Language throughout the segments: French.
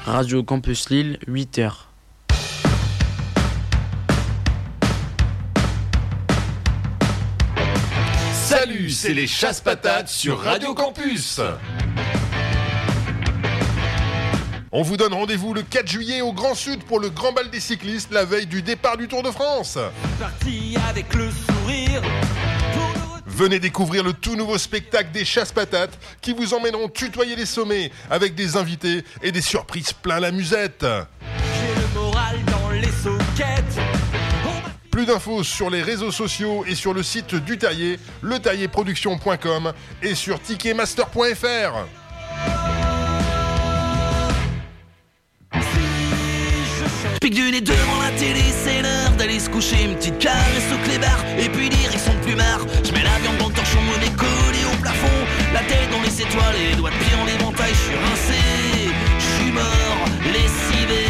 Radio Campus Lille, 8h. Salut, c'est les Chasse-Patates sur Radio Campus. On vous donne rendez-vous le 4 juillet au Grand Sud pour le Grand Bal des cyclistes, la veille du départ du Tour de France. Parti avec le sourire. Venez découvrir le tout nouveau spectacle des Chasse-Patates qui vous emmèneront tutoyer les sommets avec des invités et des surprises plein la musette. J'ai le moral dans les soquettes. Plus d'infos sur les réseaux sociaux et sur le site du Terrier, leterrierproduction.com et sur ticketmaster.fr. Pique du nez devant la télé, c'est l'heure d'aller se coucher. Une petite caresse au clébard et puis direction de plumard. Je mets la viande dans le torchon, mon nez collé au plafond. La tête dans les étoiles et les doigts de pied en éventail. Je suis rincé, je suis mort, lessivé.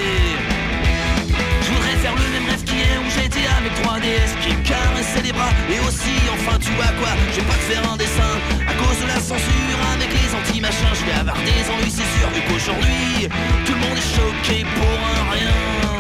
Je voudrais faire le même rêve qu'hier où j'étais avec 3DS qui me caressait les bras. Et aussi, enfin tu vois quoi, je vais pas te faire un dessin à cause de la censure avec les anti-machins. Je vais avoir des ennuis, c'est sûr, vu qu'aujourd'hui tout le monde est choqué pour un rien.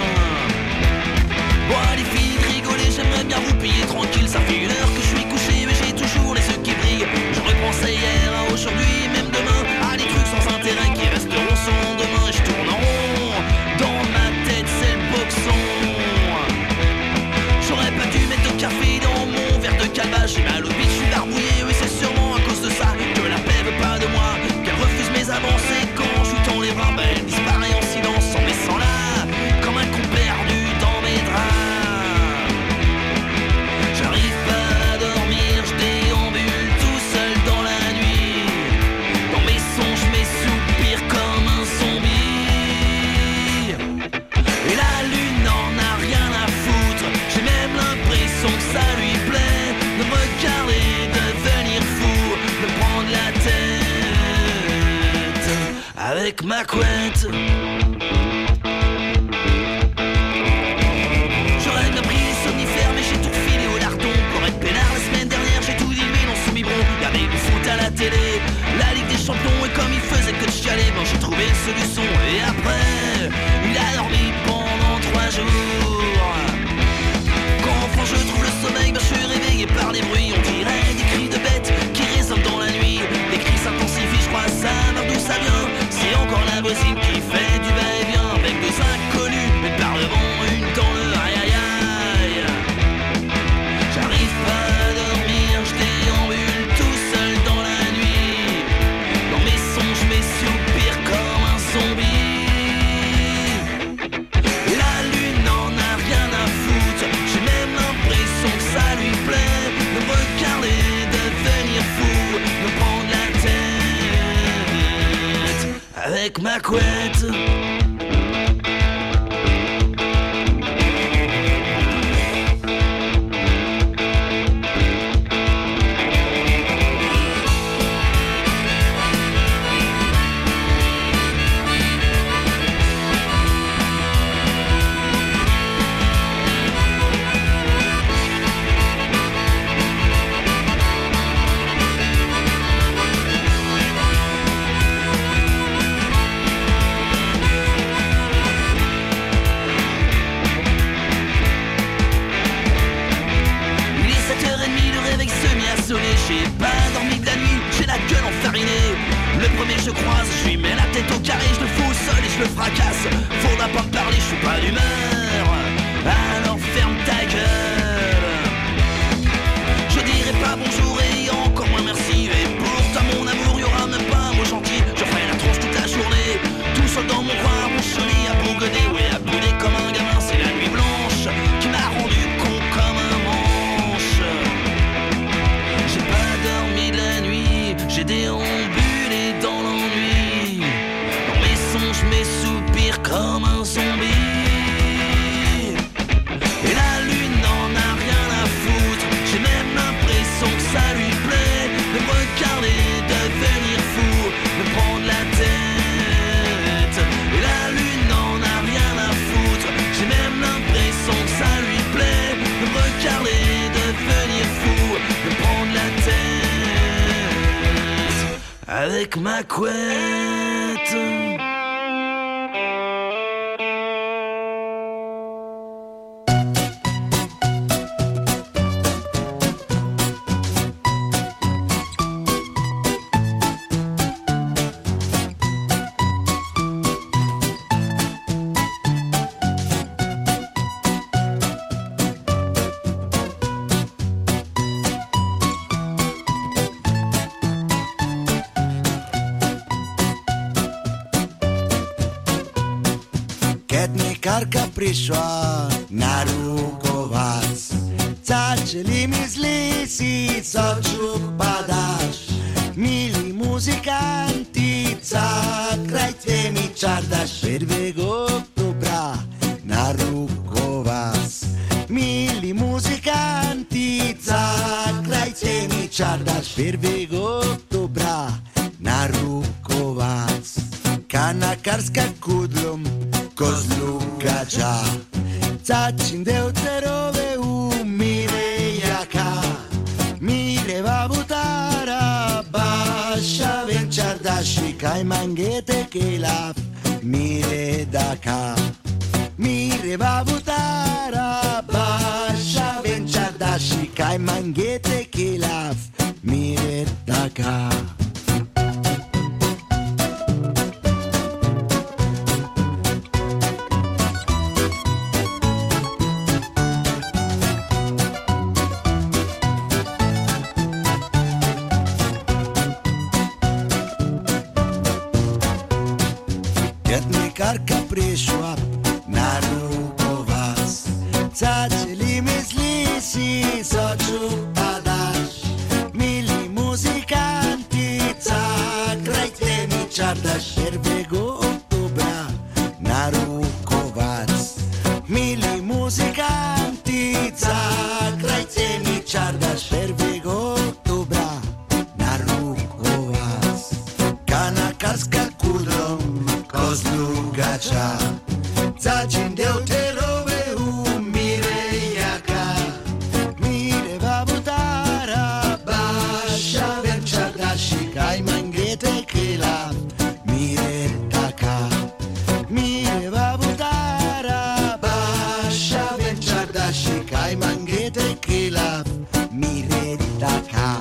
Bon, les filles, rigolez, j'aimerais bien vous payer tranquille. Ça fait 1 heure que je suis couché, mais j'ai toujours les yeux qui brillent. Je repensais hier à aujourd'hui, même demain, à des trucs sans intérêt qui resteront sans lendemain. Et je tourne en rond, dans ma tête c'est le boxon. J'aurais pas dû mettre de café dans mon verre de calebasse. J'ai mal au bide, je suis barbouillé, oui c'est sûrement à cause de ça que la paix veut pas de moi, qu'elle refuse mes avancées. Quand je lui tends les bras, ben elle disparaît en silence, en me laissant là comme un con perdu dans mes draps. J'arrive pas à dormir, je déambule tout seul dans la nuit. Dans mes songes, mes soupirs comme un zombie. Et la lune n'en a rien à foutre, j'ai même l'impression que ça lui plaît de me regarder, devenir fou, de prendre la tête avec ma couette. J'aurais bien pris les somnifères, mais j'ai tout refilé au lardon. Pour être peinard la semaine dernière, j'ai tout dilué dans ce biberon. Regardez le foot à la télé, la Ligue des Champions, et comme il faisait que de chialer, bon j'ai trouvé une solution. Et après, il a dormi pendant 3 jours. Quand enfin je trouve le sommeil, ben je suis réveillé par des bruits. On dirait des cris de bêtes qui résonnent dans la nuit. Les cris s'intensifient, je crois à ça, d'où ça vient. C'est encore la voisine qui fait du va-et-vient avec 2 inconnus, une par devant, une dans le aïe-aïe-aïe. J'arrive pas à dormir, je déambule tout seul dans la nuit. Dans mes songes, mes soupirs comme un zombie. Et la lune n'en a rien à foutre, j'ai même l'impression que ça lui plaît de me regarder, devenir fou, me prendre la tête avec ma couette. J'ai pas dormi de la nuit, j'ai la gueule enfarinée. Le premier je croise, je lui mets la tête au carré, je le fous au sol et je le fracasse. Faudra pas me parler, je suis pas d'humeur, alors ferme ta gueule. Je dirai pas bonjour et encore moins merci. Et pour toi mon amour, y'aura même pas un mot gentil. Je ferai la tronche toute la journée, tout seul dans mon coin, mon chenille à bourgonner. Ouais, à brûler comme un gamin, c'est la nuit blanche qui m'a rendu con comme un manche. J'ai pas dormi de la nuit, j'ai déambulé dans l'ennui. Dans mes songes, mes soupirs comme un zombie. Et la lune n'en a rien à foutre, j'ai même l'impression que ça lui plaît de me regarder, devenir fou, de prendre la tête. Et la lune n'en a rien à foutre, j'ai même l'impression que ça lui plaît de me regarder, devenir fou, de prendre la tête avec ma couette. Ketnikar kaprišla na rukovac. Začeli mi zlisi, soču padaš. Mili muzikanti, zakrajte mi čardaš. 1. oktobra na rukovac. Mili muzikanti, zakrajte mi čardaš. 1. oktobra na rukovac. Kanakarska kudlom kozlu gađa. Začindeo terove u mire jaka. Mire vabutara baša venčardaši. Kaj mangete kelaf mire daka. Mire vabutara baša venčardaši. Kaj mangete kelaf mire daka. Karka prišla na rukovac. Začeli mi zlisi, soču padaš. Mili muzikanti, zakrajte mi čardaš. 1. oktobra na rukovac. Mili muzikanti, zakrajte mi čardaš. 1. oktobra na rukovac. Kanakarska kudlom kozlu gača. Začindeo terove u mire jaka. Mire vabutara baša venčardaši. Kaj mangete kelaf mire daka. Mire vabutara baša venčardaši. Kaj mangete kelaf mire daka.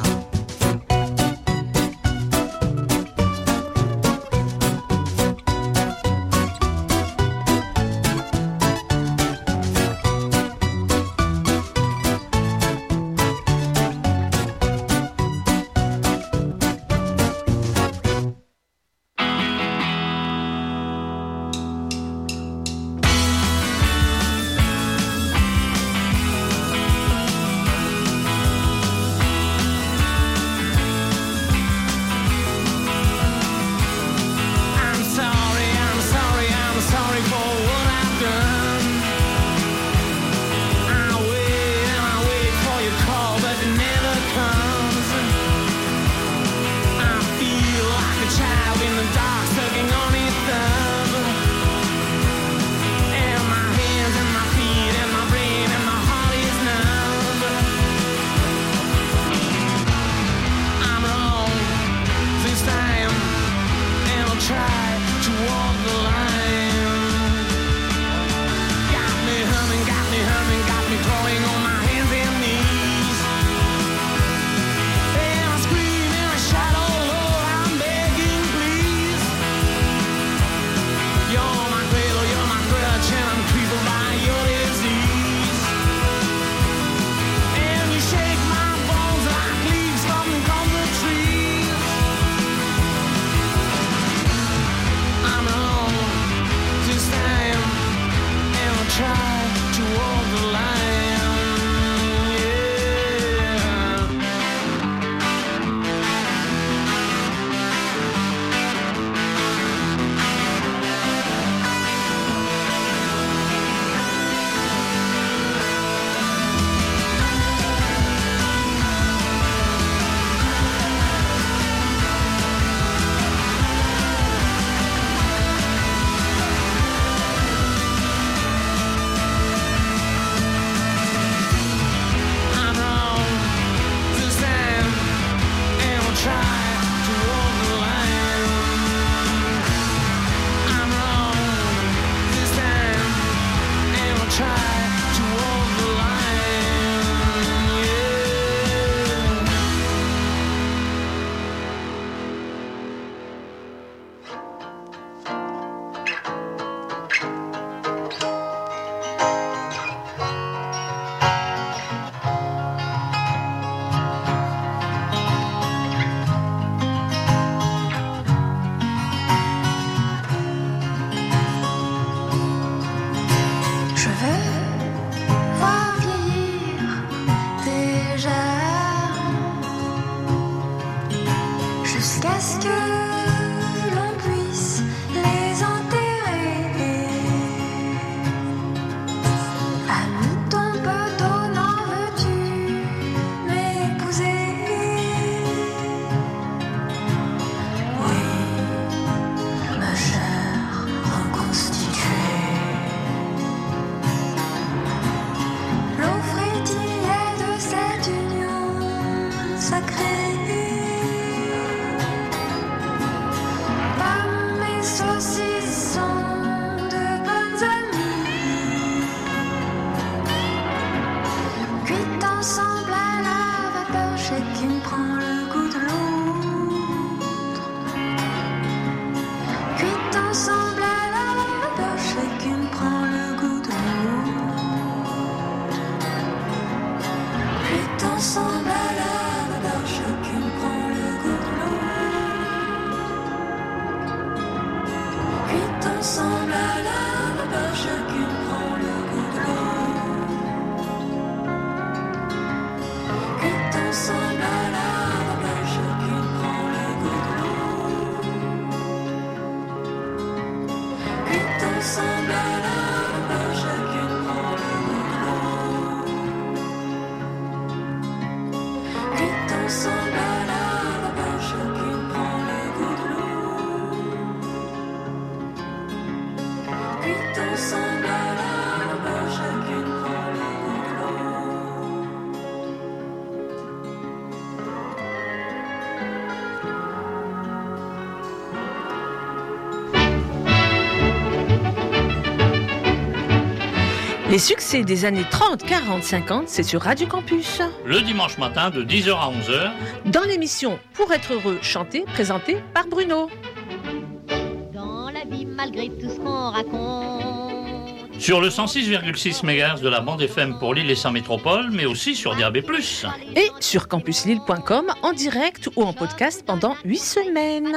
Les succès des années 30, 40, 50, c'est sur Radio Campus. Le dimanche matin de 10h à 11h. Dans l'émission Pour être heureux, chanté, présentée par Bruno. Dans la vie, malgré tout ce qu'on raconte. Sur le 106,6 MHz de la bande FM pour l'île et sa métropole, mais aussi sur DAB+. Et sur campuslille.com en direct ou en podcast pendant 8 semaines.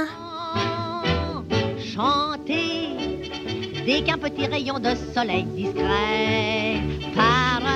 Chanter dès qu'un petit rayon de soleil discret paraît.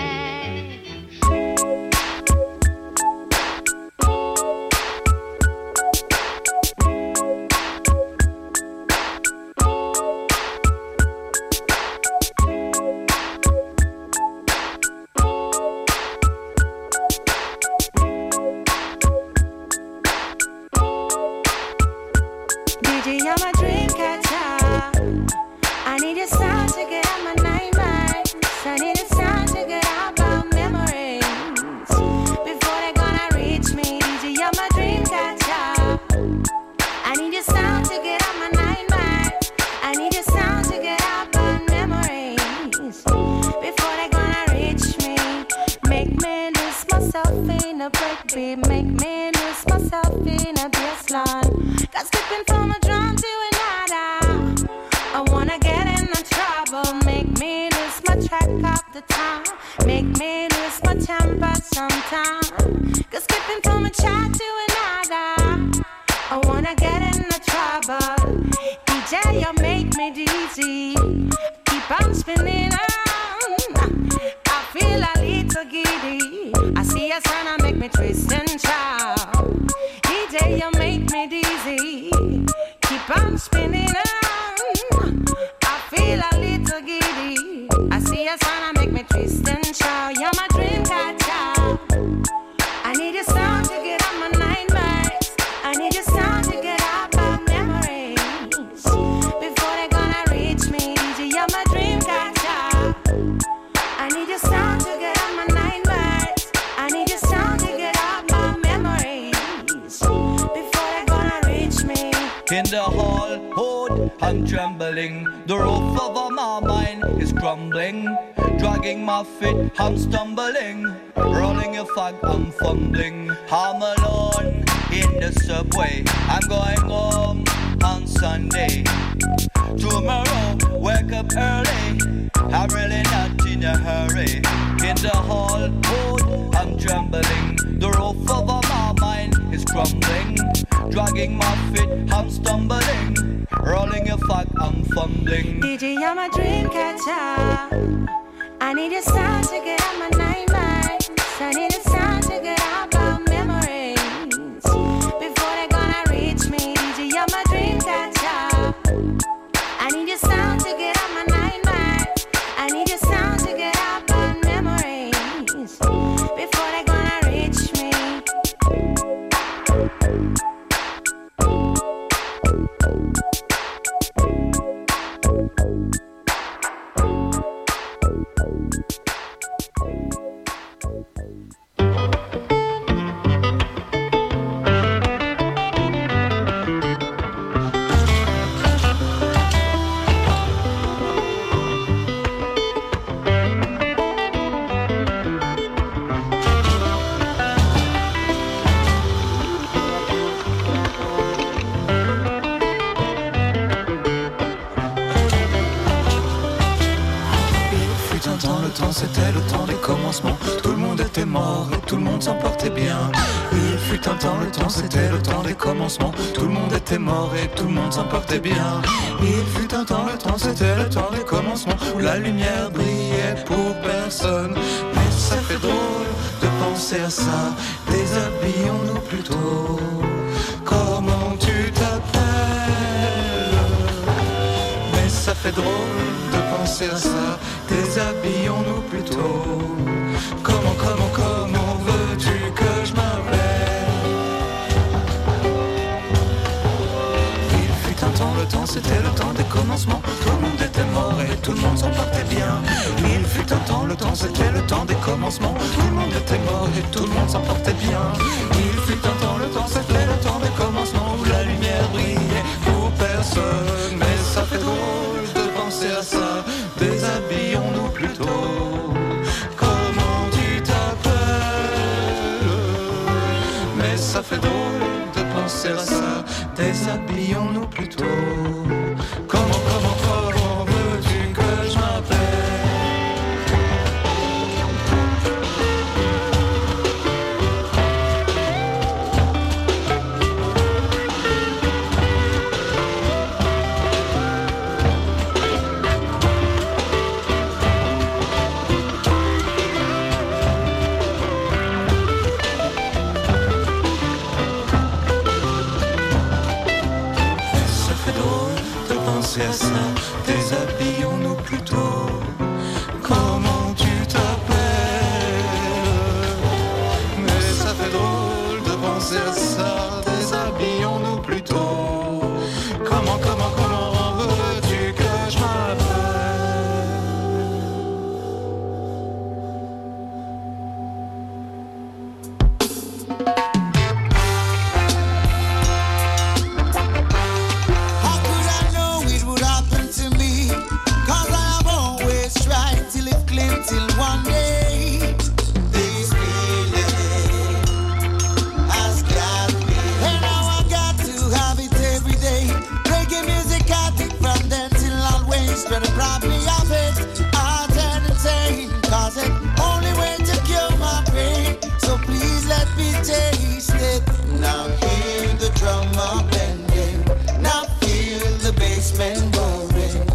In the hall, hold, I'm trembling. The roof over my mind is crumbling. Dragging my feet, I'm stumbling. Rolling a fag, I'm fumbling. I'm alone in the subway. I'm going home on Sunday. Tomorrow, wake up early. I'm really not in a hurry. In the hall, hold, I'm trembling. The roof over my mind is crumbling. Dragging my feet, I'm stumbling. Rolling a fag, I'm fumbling. DJ, I'm a dream catcher. I need a sound to get out my nightmares. I need a sound to get out my memories. Before they're gonna reach me, DJ, I'm a dream catcher. I need a sound to get out my nightmares. I need a sound to get out my memories. Before they're gonna reach me. C'était le temps des commencements. Tout le monde était mort et tout le monde s'en portait bien. Il fut un temps, le temps c'était le temps des commencements. Tout le monde était mort et tout le monde s'en portait bien. Il fut un temps, le temps c'était le temps des commencements, où la lumière brillait pour personne. Mais ça fait drôle de penser à ça. Déshabillons-nous plutôt. Comment tu t'appelles? Mais ça fait drôle de penser à ça. Déshabillons-nous plutôt. Comment veux-tu que je m'appelle? Il fut un temps, le temps c'était le temps des commencements. Tout le monde était mort et tout le monde s'en portait bien. Il fut un temps, le temps c'était le temps des commencements. Tout le monde était mort et tout le monde s'en portait bien. Il fut un temps, le temps c'était le temps des commencements, où la lumière brillait pour personne. Mais ça fait drôle de penser à ça. Déshabillons-nous plutôt. Comment tu t'appelles? Mais ça fait drôle de penser à ça. Déshabillons-nous plutôt. Comment veux-tu que je m'appelle? À ça, déshabillons-nous plutôt. Comment tu t'appelles? Mais ça fait drôle de penser à ça. Déshabillons-nous plutôt. Comment veux-tu que je till one day this feeling has got me, and now I got to have it every day. Reggae music addict from then till always, try to rob me of it, I'll entertain, cause it only way to cure my pain. So please let me taste it. Now hear the drummer bending, now feel the bassman going.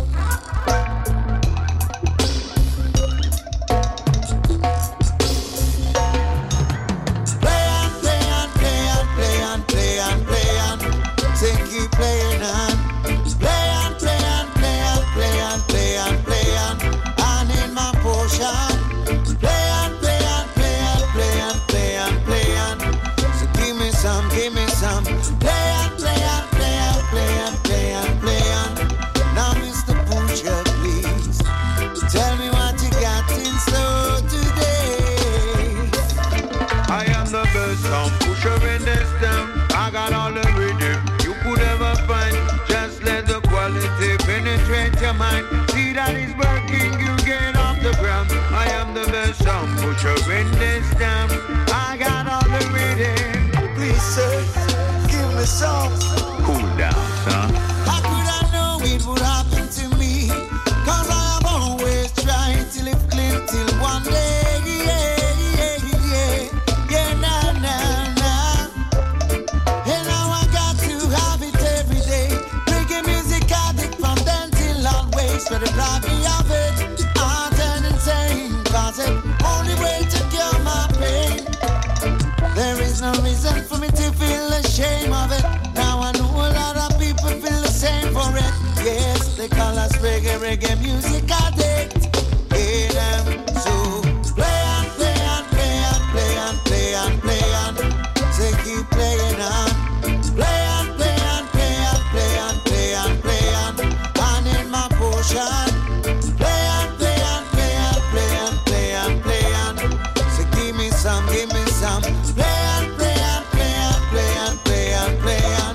See that is working, you get off the ground. I am the best sound pusher in this town. I got all the rhythm. Please, sir, give me some. Cool down, son. How could I know it would happen to me? Cause I have always tried to live clean till one day. And now I got to have it every day. Reggae music addict from then till always. But it robbed me of it, I turn insane. Cause it only way to cure my pain. There is no reason for me to feel ashamed of it. Now I know a lot of people feel the same for it. Yes, they call us reggae music addict. Hear them, so play on, play on, play on, play on, play on, play on. Say keep playing on. Play on, play on, play on, play on, play on, play on. And in my portion. Play on, play on, play on, play on, play on, play on. So give me some, give me some. Play on, play on, play on, play on, play on, play on.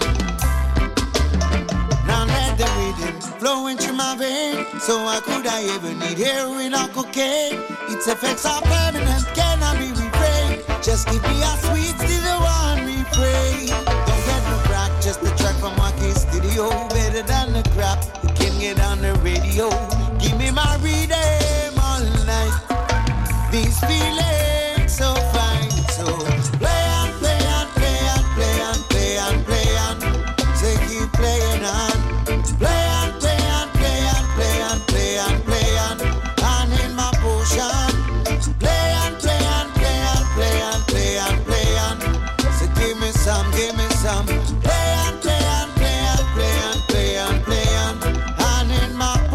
Now let the rhythm flowing through my vein. So why could I ever need heroin or cocaine? Its effects are permanent, cannot be refrained. Just give me a sweet, still the one refrain. Don't get no crack, just the track from my case studio. Better than the crap you can get on the radio. Give me my rhythm all night. These feelings so fine. So play on, play on, play on, play on, play on, play on. Say keep playing on. Play on, play on, play on, play on, play on, play on. And in my potion. Play on, play on, play on, play on, play on, play on. So give me some, give me some. Play on, play on, play on, play on, play on, play on. And in my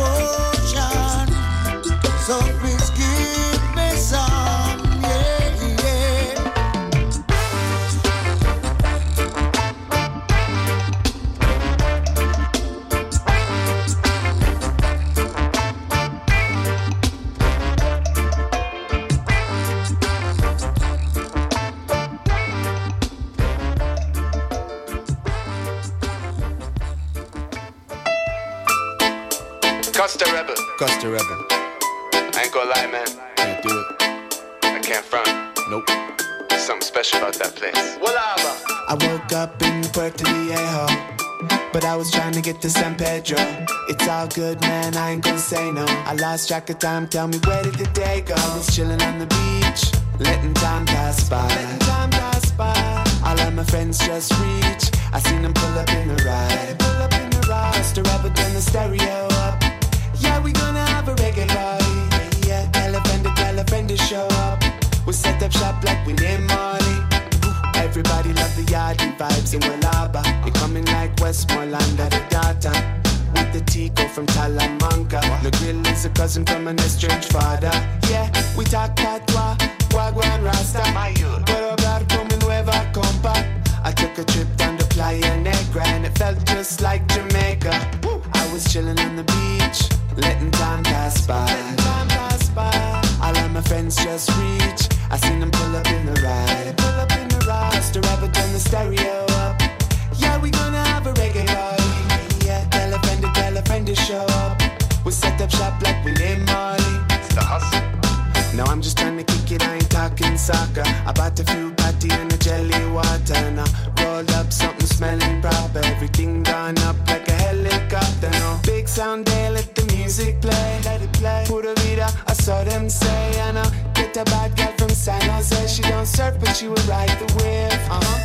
Costa Rebel. Costa Rebel. I ain't gonna lie, man. Can't do it. I can't front. Nope. There's something special about that place. Wallaba. I woke up in Puerto Viejo, but I was trying to get to San Pedro. It's all good, man, I ain't gonna say no. I lost track of time, tell me where did the day go? I was chilling on the beach, letting time pass by. All of my friends just reach, I seen them pull up in a ride. Costa Rebel, turn the stereo up. Yeah, we gonna have a reggae party. Yeah, tell a friend to show up. We'll set up shop like we name Marley. Everybody love the yardie vibes in Wallaba. You're coming like Westmoreland at the data. With the Tico from Talamanca. The grill is a cousin from an estranged father. Yeah, we talk patois, Wagwan Rasta. Puedo hablar con mi nueva compa. I took a trip down to Playa Negra and it felt just like Jamaica. I was chilling on the beach, letting time pass by. All of my friends just reach, I seen them pull up in the ride. Costa Rebel, turn the stereo up. Yeah, we gonna have a reggae party. Yeah, tell a friend to show up. We'll set up shop like we name Marley. It's the hustle. No, I'm just trying to kick it, I ain't talking soccer. I bought a few patty and a jelly water. And I rolled up something smelling proper. Everything gone up like a helicopter. No big sound day, let the music play. Let it play. Pura vida, I saw them say. And I get a bad girl from San Jose. She don't surf, but she would ride the wave.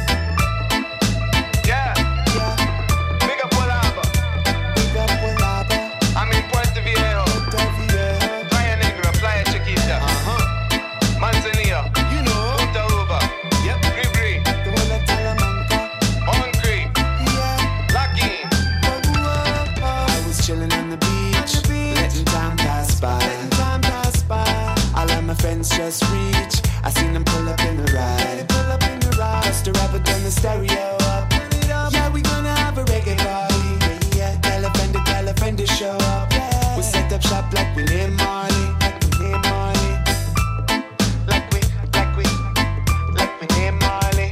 Yeah. Big up Wallaba. I'm in Puerto Viejo. Playa Negra, Playa Chiquita. Manzanillo. You know. Punta Uva. Yep. Gribri. The one that Talamanca. On Creek. Yeah. Lucky. I was chilling on the beach, letting time pass by. All of my friends just reach, I seen them pull up in a ride. Costa Rebel, turn the stereo up. Yeah, we gonna have a reggae party. Yeah, tell a friend to show up. We'll set up shop like we name Marley. Like we name Marley.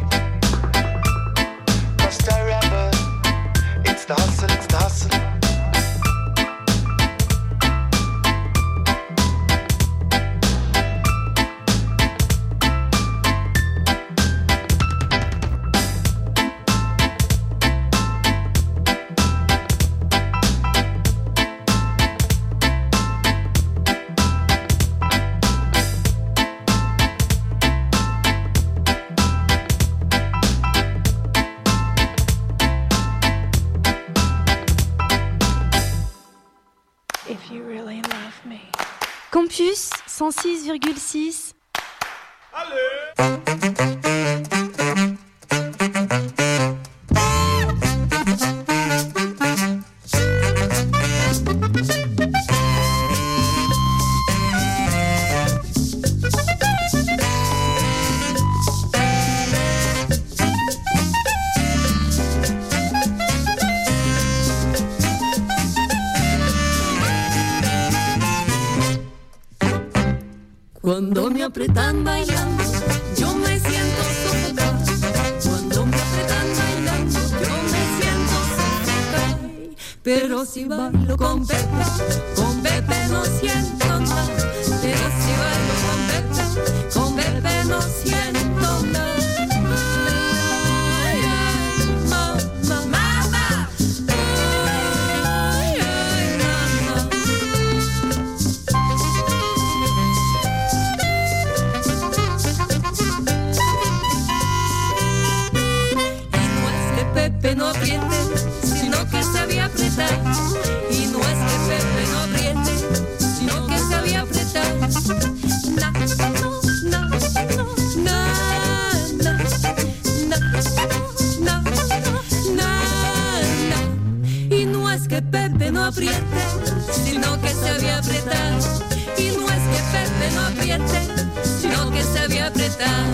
Costa Rebel, it's the hustle, it's the hustle. If you really love me. Campus 106,6. Cuando me apretan bailando, yo me siento sofocar. Cuando me apretan bailando, yo me siento sofocar. Pero si bailo con Pepe no siento nada. Pero si bailo con Pepe no siento nada. Ay, ay, mamá. Ay, ay, mamá. Pepe no apriete, sino que sabía apretar. Y no es que Pepe no apriete, sino que sabía apretar. Y no es que Pepe no apriete, sino que sabía apretar. Y no es que Pepe no apriete, sino que sabía apretar.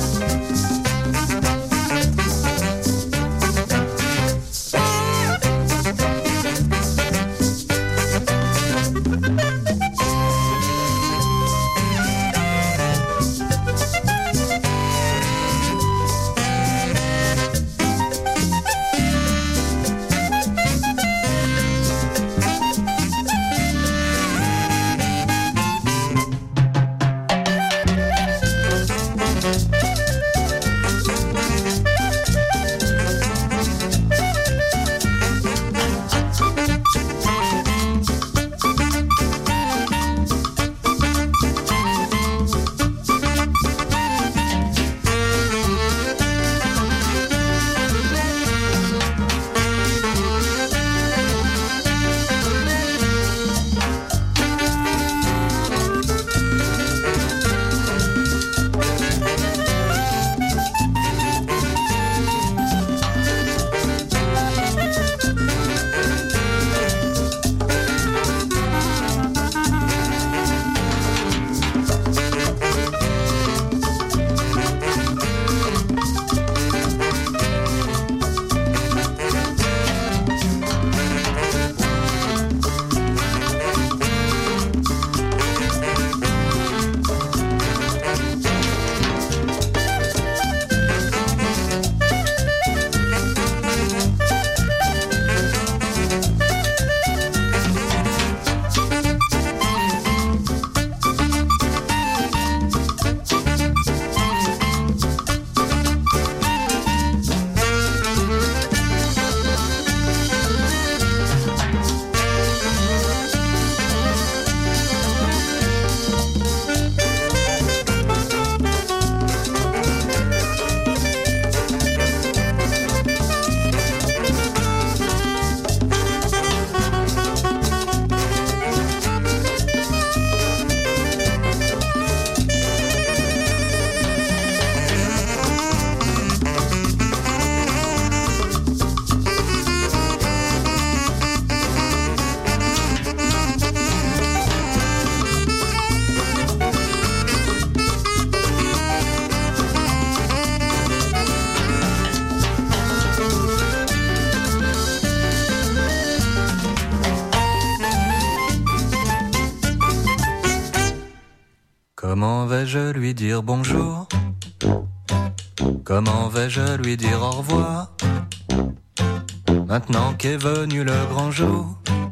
Comment vais-je lui dire bonjour? Comment vais-je lui dire au revoir? Maintenant qu'est venu le grand jour,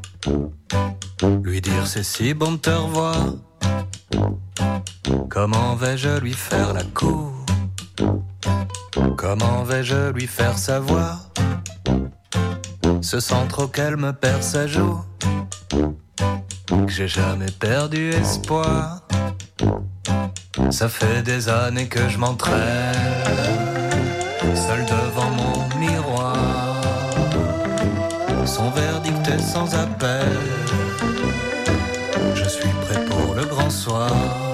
lui dire c'est si bon de te revoir. Comment vais-je lui faire la cour? Comment vais-je lui faire savoir ce centre auquel me perd sa joue, que j'ai jamais perdu espoir. Ça fait des années que je m'entraîne, seul devant mon miroir. Son verdict est sans appel, je suis prêt pour le grand soir.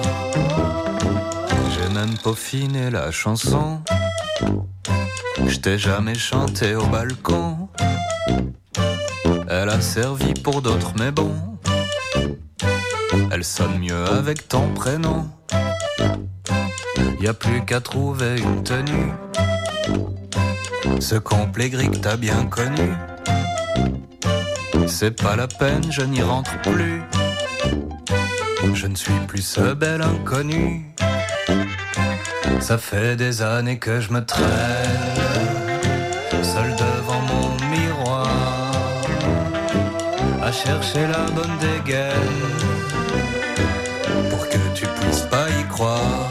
J'ai même peaufiné la chanson, je t'ai jamais chanté au balcon. Elle a servi pour d'autres mais bon, elle sonne mieux avec ton prénom. Y a plus qu'à trouver une tenue, ce complet gris que t'as bien connu. C'est pas la peine, je n'y rentre plus, je ne suis plus ce bel inconnu. Ça fait des années que je me traîne, seul devant mon miroir, à chercher la bonne dégaine, pour que tu puisses pas y croire.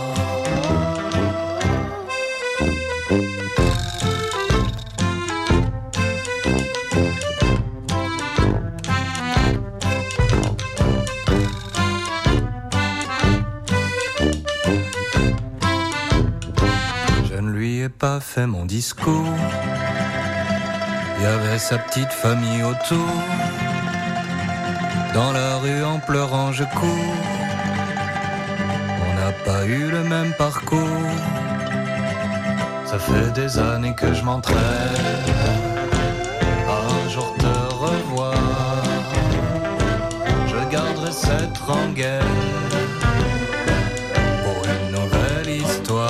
Pas fait mon discours, y avait sa petite famille autour. Dans la rue en pleurant je cours, on n'a pas eu le même parcours. Ça fait des années que je m'entraîne à un jour te revoir. Je garderai cette rengaine pour une nouvelle histoire.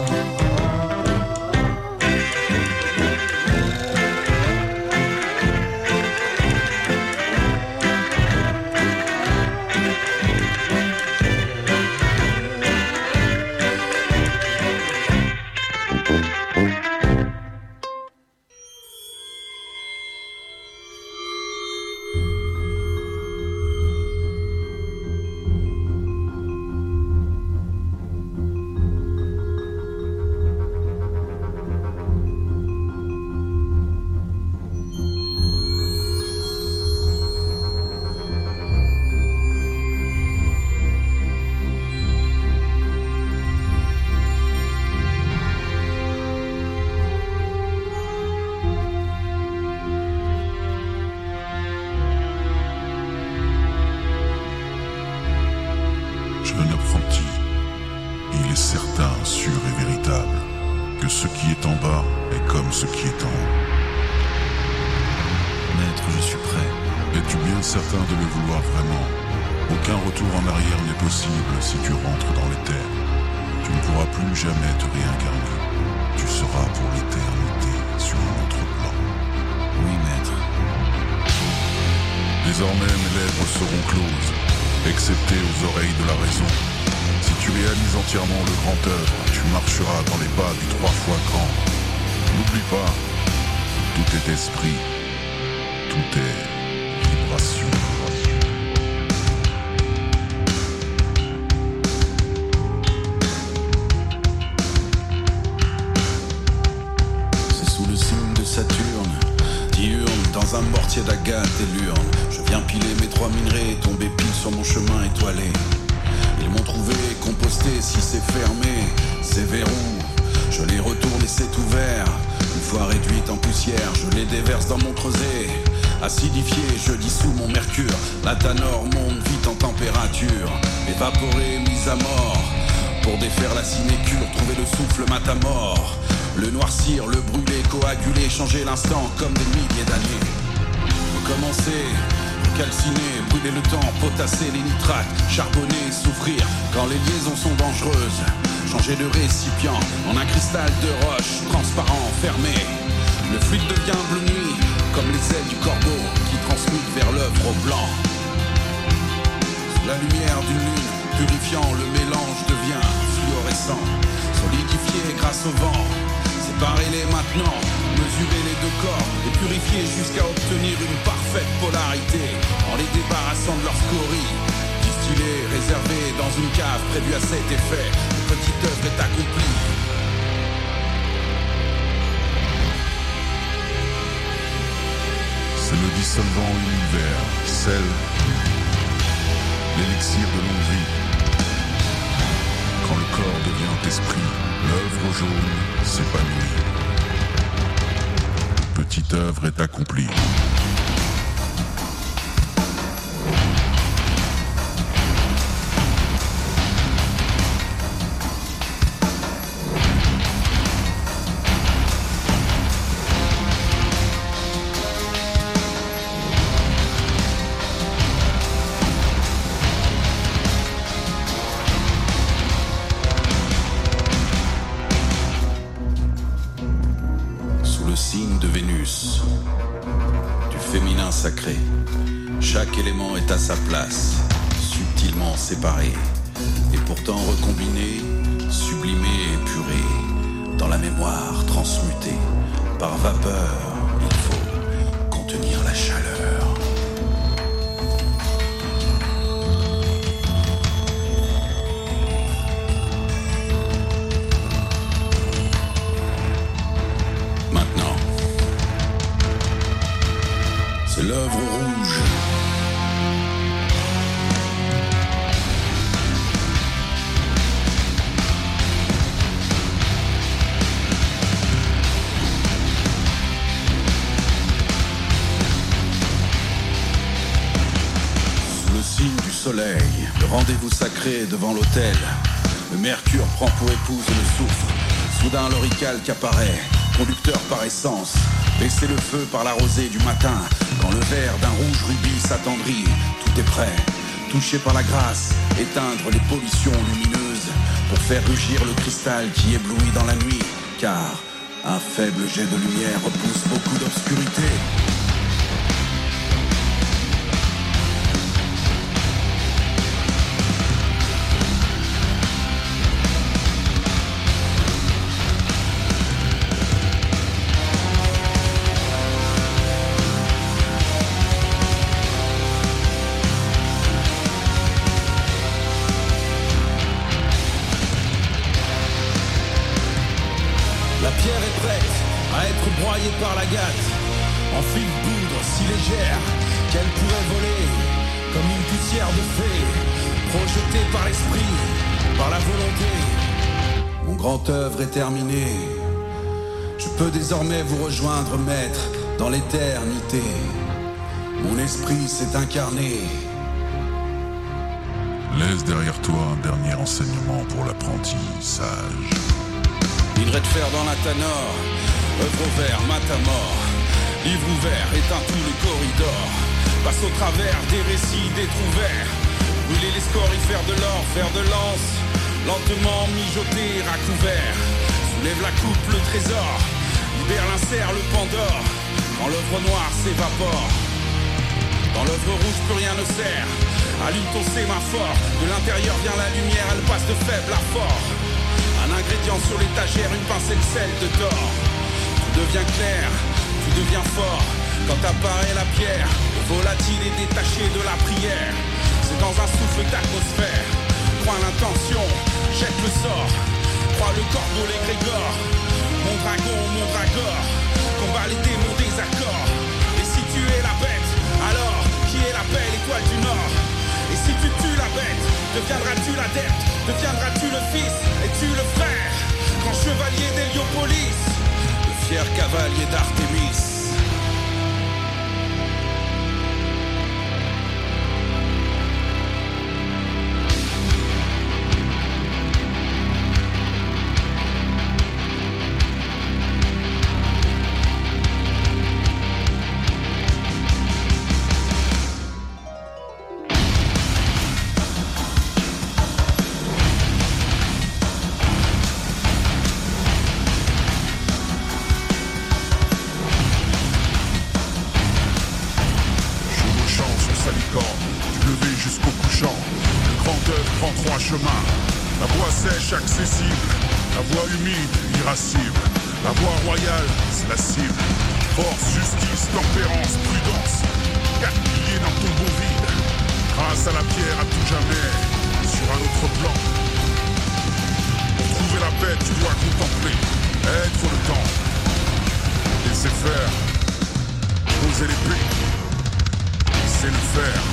Changer l'instant comme des milliers d'années. Recommencer, calciner, brûler le temps, potasser les nitrates, charbonner, souffrir quand les liaisons sont dangereuses. Changer de récipient en un cristal de roche transparent, fermé. Le fluide devient bleu nuit comme les ailes du corbeau qui transmutent vers l'œuvre au blanc. Sous la lumière d'une lune purifiant, le mélange devient fluorescent. Solidifié grâce au vent, séparez-les maintenant. Mesurer les deux corps et purifier jusqu'à obtenir une parfaite polarité en les débarrassant de leur scorie. Distillés, réservés dans une cave prévue à cet effet, une petite œuvre est accomplie. C'est le dissolvant univers, sel, l'élixir de longue vie. Quand le corps devient esprit, l'œuvre jaune s'épanouit. Petite œuvre est accomplie. Sacré. Chaque élément est à sa place, subtilement séparé, et pourtant recombiné, sublimé et épuré, dans la mémoire transmutée. Par vapeur, il faut contenir la chaleur. Maintenant, c'est l'œuvre rouge. Sous le signe du soleil, le rendez-vous sacré devant l'autel. Le mercure prend pour épouse le soufre. Soudain l'oricalque apparaît, conducteur par essence. Baisser le feu par la rosée du matin. Quand le verre d'un rouge rubis s'attendrit, tout est prêt. Touché par la grâce, éteindre les pollutions lumineuses pour faire rugir le cristal qui éblouit dans la nuit. Car un faible jet de lumière repousse beaucoup d'obscurité. Par la gâte, en fine poudre si légère qu'elle pourrait voler comme une poussière de fée, projetée par l'esprit, par la volonté. Mon grand œuvre est terminé. Je peux désormais vous rejoindre, maître, dans l'éternité. Mon esprit s'est incarné. Laisse derrière toi un dernier enseignement pour l'apprenti sage. Minerai de fer dans la tanor, œuvre au vert, mat à mort. Livre ouvert, éteins tous les corridors. Passe au travers des récits, des trous verts. Brûler les scorifères de l'or, fer de lance. Lentement mijoter à couvert. Soulève la coupe, le trésor. Libère l'insert, le Pandore. Quand l'œuvre noire s'évapore. Dans l'œuvre rouge, plus rien ne sert. Allume ton sémaphore. De l'intérieur vient la lumière, elle passe de faible à fort. Un ingrédient sur l'étagère, une pincée de sel de d'or. Tout devient clair, tout devient fort. Quand apparaît la pierre, le volatile est détaché de la prière. C'est dans un souffle d'atmosphère. Crois l'intention, jette le sort. Crois le corbeau, l'égrégore. Mon dragon, mon dragore. Combat les démons des accords. Et si tu es la bête, alors qui est la belle étoile du Nord? Et si tu tues la bête, deviendras-tu l'adepte? Deviendras-tu le fils? Es-tu le frère? Grand chevalier d'Héliopolis, le fier cavalier d'Artémis. prend 3 chemins. La voie sèche, accessible. La voie humide, irascible. La voie royale, c'est la cible. Force, justice, tempérance, prudence. 4 piliers d'un tombeau vide. Grâce à la pierre à tout jamais, sur un autre plan. Pour trouver la paix, tu dois contempler. Il faut le temps. Laisser faire. Poser l'épée. C'est le faire.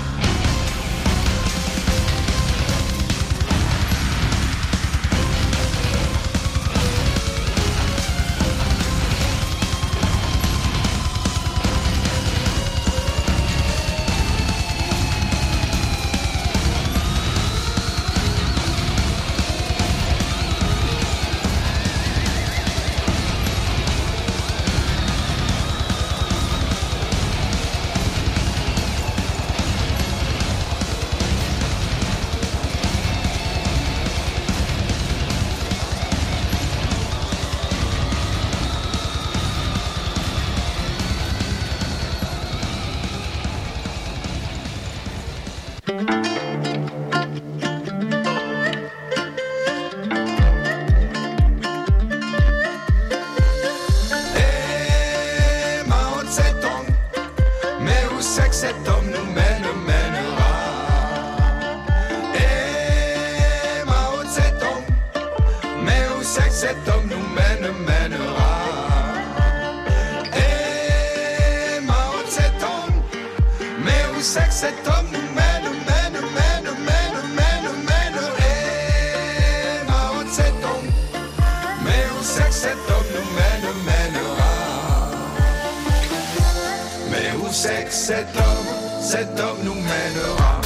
Cet homme nous mènera.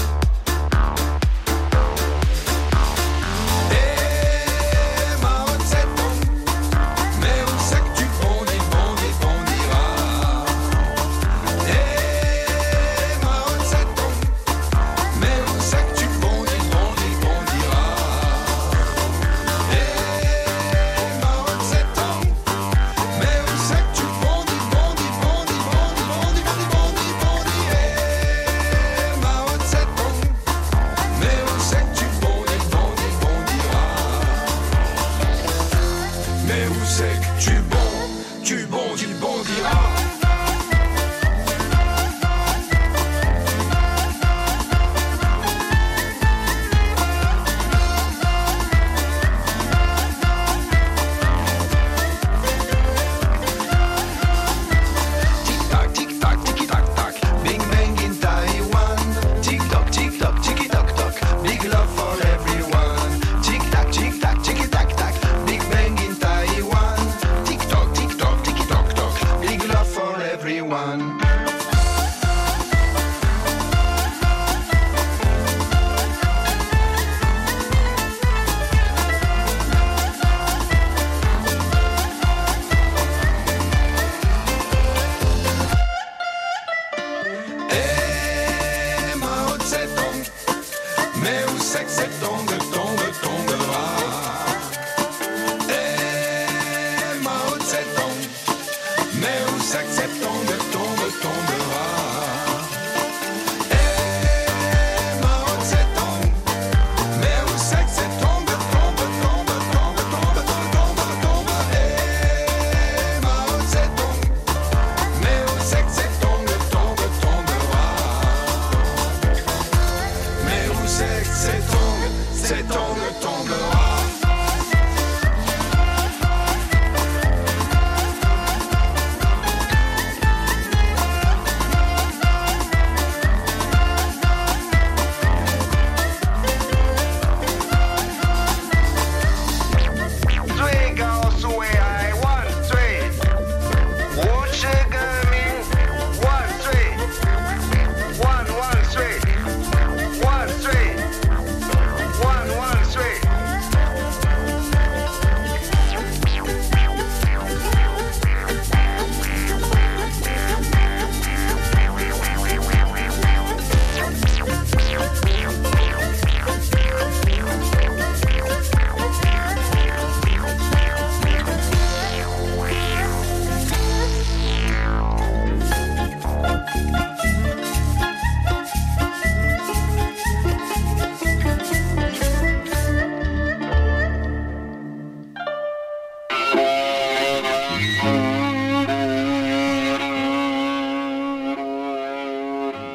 One,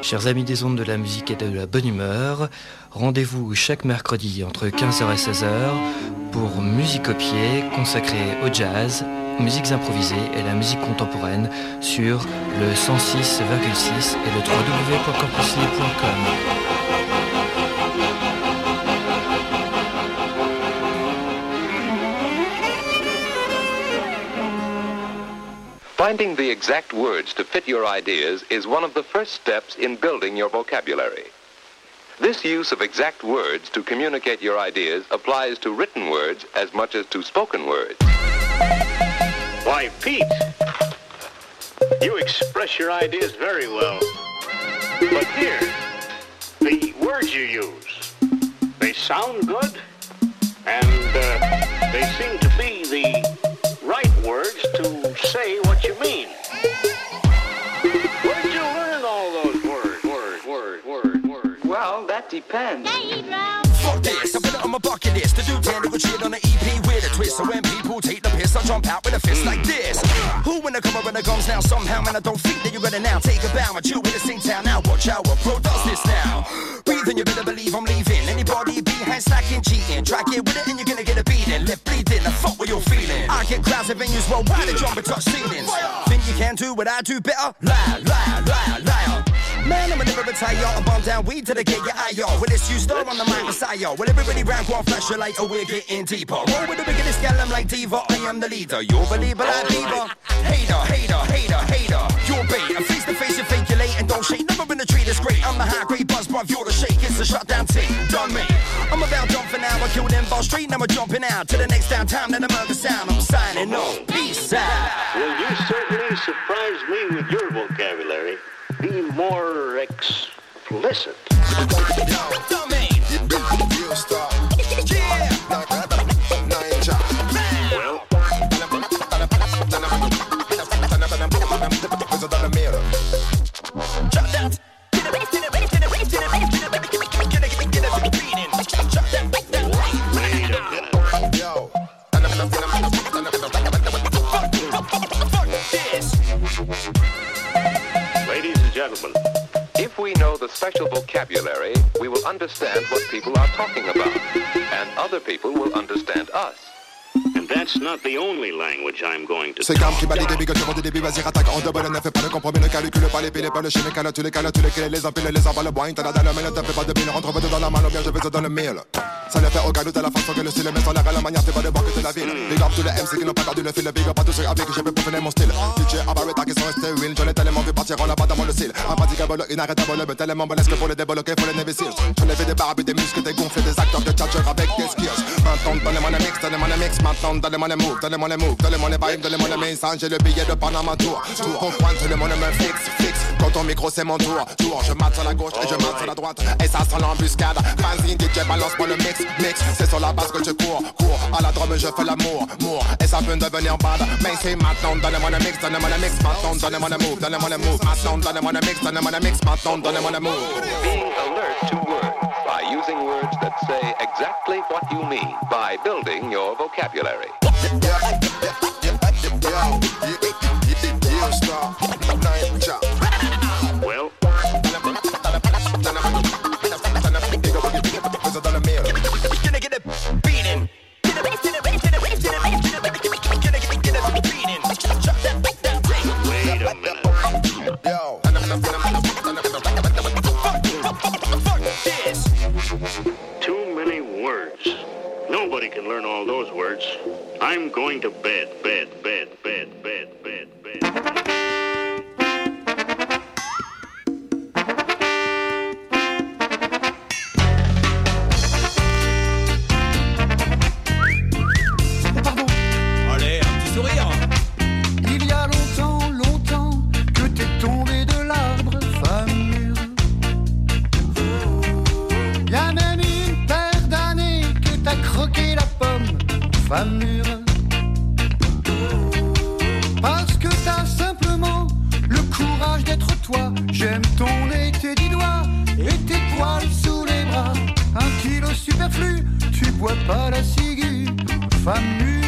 Chers amis des ondes de la musique et de la bonne humeur, rendez-vous chaque mercredi entre 15h et 16h pour Musique au pied, consacrée au jazz, musiques improvisées et la musique contemporaine sur le 106,6 et le www.campuslibre.com. Finding the exact words to fit your ideas is one of the first steps in building your vocabulary. This use of exact words to communicate your ideas applies to written words as much as to spoken words. Why, Pete, you express your ideas very well. But here, the words you use, they sound good, and they seem to be the right words to say what you mean. Where'd you learn all those words? Well, that depends. Fuck this, I put it on my bucket list to do 10 little shit on the EP with a twist. So when people take the piss, I jump out with a fist like this. Who in the cover when it comes now somehow, man, I don't think that you're gonna now take a bow and chill with the sing town. Now watch out, what pro does this now? Breathing, you better believe I'm leaving. Anybody behind slacking, cheating, track it with it and you're gonna get a beating. Left bleeding, the fuck what you're feeling. I get crowds at venues worldwide that jump and touch ceilings. Think you can do what I do better? Liar, liar, liar, liar. Man, I'ma never retire. I bomb down weed till they get your eye, yo. With this you star on the mic, Messiah. Well, everybody round, go on, flash your light, or we're getting deeper. Roll with the biggest gal, I'm like Diva, I am the leader. You'll believe it like Diva. Hater, hater, hater, hater. You're bait, and face to face, you fake, you late, and don't shake. Never been a treat, it's great. I'm the high grade buzz, bruv, you're the shake. It's a shutdown team, done me. I'm about done for now, I kill them ball street, now I'm jumping out to the next downtown, then the murder sound. I'm signing off, peace out. Well, you certainly surprised me with your vocabulary. Be more explicit. Ladies and gentlemen, if we know the special vocabulary, we will understand what people are talking about, and other people will understand us. And that's not the only language I'm going to C'est talk. calme qui bat les débits, que tu montes des débits, vas-y rattaque en double, ne fais pas le compromis, ne calcule pas les piles, pas le chien, les cales, tous les clés, les empiles, les emballes, le bois, t'as la dalle, mais ne te fais pas de bine, rentre dans la main, ou bien je vais te dans le mille. Ça ne fait aucun doute à la façon que le style met son air à la manière, t'es pas de boire que t'es la ville. Big up tous les MC qui n'ont pas perdu le fil, big up à tous ceux avec qui j'ai pu peaufiner mon style. DJ Abarita qui sont restés real, j'en ai tellement vu partir en là-bas dans mon style. Impraticable, inarrêtable, mais tellement bolesque pour les débloquer, faut les Navy Seals. J'en ai vu des barbes, des muscles, des gonfles, des acteurs de tchatcher avec des skills. Maintenant, donnez-moi les mix, donnez-moi les mix, maintenant, donnez-moi les moves, donnez-moi les moves, donnez-moi les vibes, donnez-moi les messages, j'ai le billet de Panama Tour. Comprendre, donnez-moi le me fixe. Quand ton micro c'est mon tour, je mate sur la gauche et je mate sur la droite. Et ça sent l'embuscade. Vas-y DJ balance moi le mix. C'est sur la base que je cours. À la drum je fais l'amour. Et ça peut devenir bad. Mais c'est maintenant, donnez-moi le mix, donnez-moi le mix. Maintenant, donnez-moi le move, donnez-moi le move. Maintenant, donnez-moi le mix, donnez-moi le mix. Maintenant, donnez-moi le move. Being alert to words by using words that say exactly what you mean by building your vocabulary. Well, gonna get a beating. wait a minute. Fuck this. Too many words. Nobody can learn all those words. I'm going to bed. Allez, un petit sourire. Il y a longtemps que t'es tombé de l'arbre, femme mûre. Y a même une paire d'années que t'as croqué la pomme, femme mûre. Parce que t'as simplement le courage d'être toi. J'aime ton nez, tes 10 doigts et tes poils sous les bras. 1 kilo superflu, tu bois pas la ciguë, femme mûre.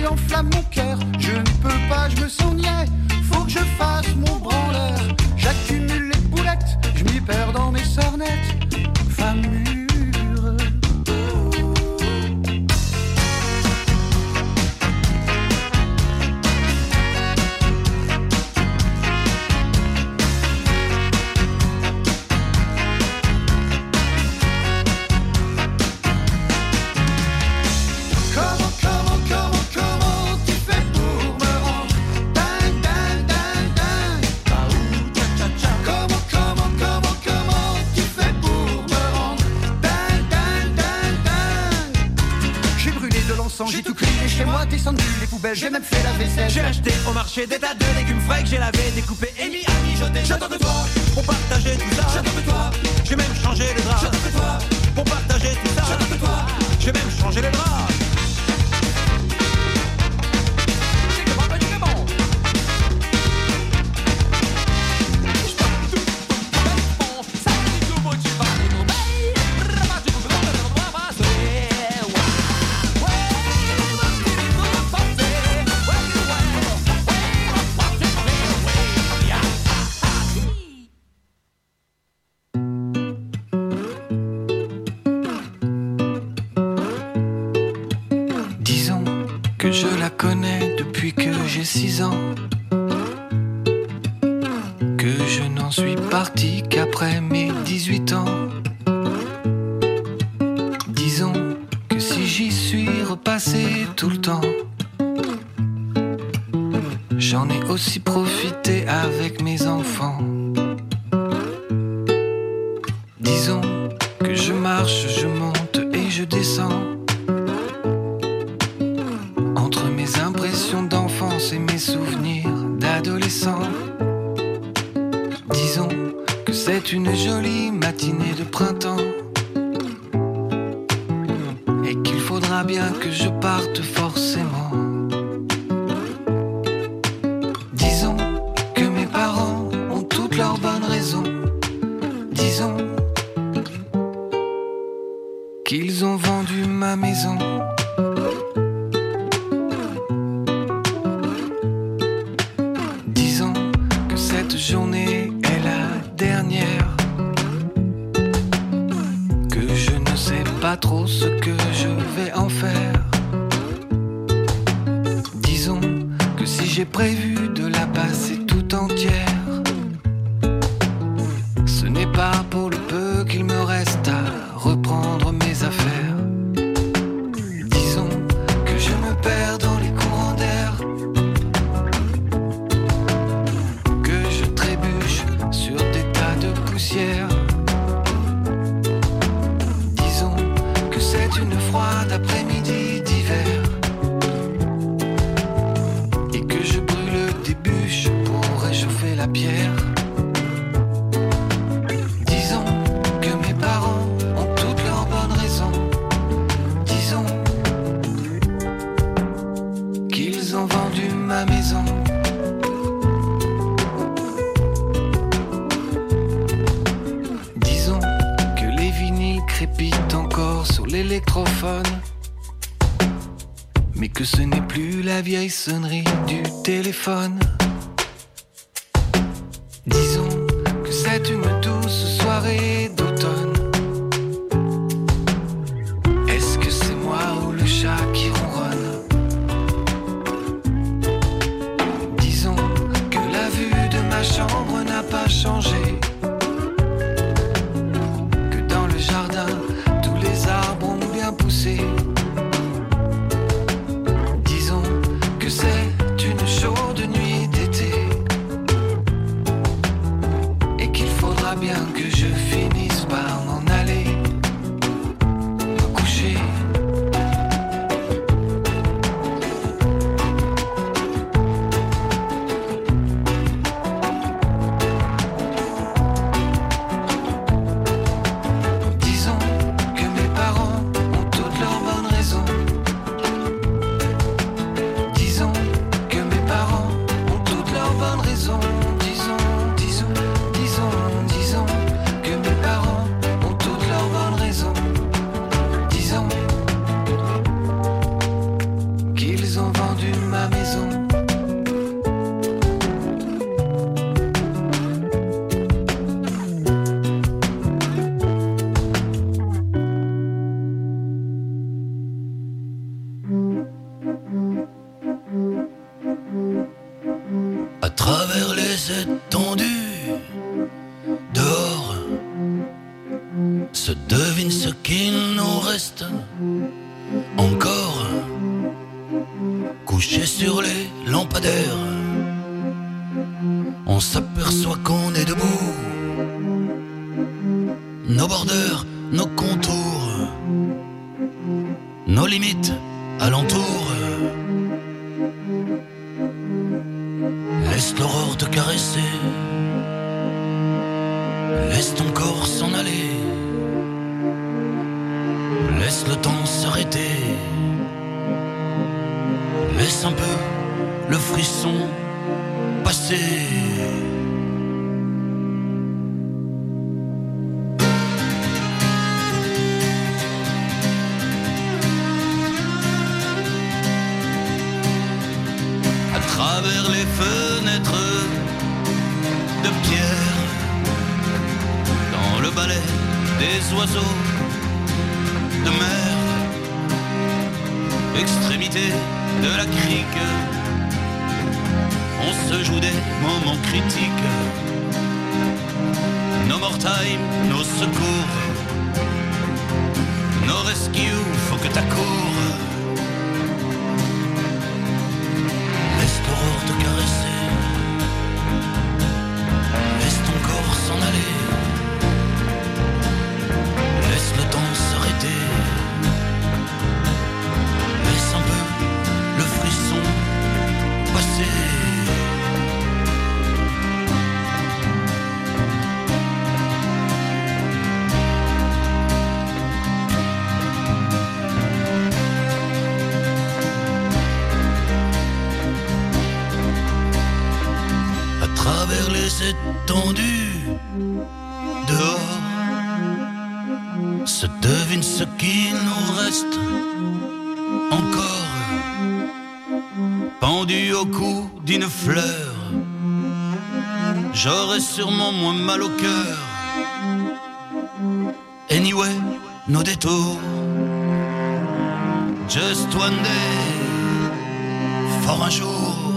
enflamme mon cœur. Je ne peux pas, je me sens niais. Faut que je fasse mon branleur. J'accumule les boulettes, je m'y perds dans mes sornettes. Femme mûre. J'ai tout crié chez moi, descendu les poubelles, j'ai même fait la vaisselle. J'ai acheté au marché des tas de légumes frais que j'ai lavé, découpé et mis à mijoter. J'attends de toi pour partager tout ça. J'attends de toi, j'ai même changé les draps. J'attends de toi pour partager tout ça. J'attends de toi, j'ai même changé les draps. Je la connais depuis que j'ai 6 ans, que je n'en suis parti qu'après mes 18 ans. Disons que si j'y suis repassé tout le temps, j'en ai aussi profité avec mes enfants. Disons que je marche, je monte et je descends d'enfance et mes souvenirs d'adolescent. Disons que c'est une jolie matinée de printemps et qu'il faudra bien que je parte forcément. Disons que mes parents ont toutes leurs bonnes raisons. Disons qu'ils ont vendu ma maison. Journée est la dernière, que je ne sais pas trop ce que je vais en faire. Disons que si j'ai prévu de la passer tout entière, ce n'est pas pour le peu qu'il me reste à reprendre mes affaires. Disons que je me perds dans les courants d'air, sur des tas de poussière. Disons que c'est une froide après-midi d'hiver et que je brûle des bûches pour réchauffer la pierre. Disons que mes parents ont toutes leurs bonnes raisons. Disons qu'ils ont vendu ma maison. Crépite encore sur l'électrophone, mais que ce n'est plus la vieille sonnerie du téléphone. Disons que c'est une douce soirée d'automne. Est-ce que c'est moi ou le chat qui ronronne? Disons que la vue de ma chambre n'a pas changé, jardin, tous les arbres ont bien poussé. Disons que c'est une chaude nuit d'été et qu'il faudra terre, on s'aperçoit qu'on est debout. Nos bordeurs, nos contours, nos limites alentours. Laisse l'aurore te caresser, laisse ton corps s'en aller, laisse le temps s'arrêter, laisse un peu le frisson passer. À travers les fenêtres de pierre, dans le balai des oiseaux de mer, extrémité de la crique, on se joue des moments critiques. No more time, nos secours, nos rescues, faut que t'accours. Laisse l'aurore te caresser, laisse ton corps s'en aller, laisse le temps s'arrêter, laisse un peu le frisson passer. Travers les étendues, dehors, se devine ce qui nous reste encore, pendu au cou d'une fleur. J'aurais sûrement moins mal au cœur. Anyway, nos détours, just one day, fort un jour.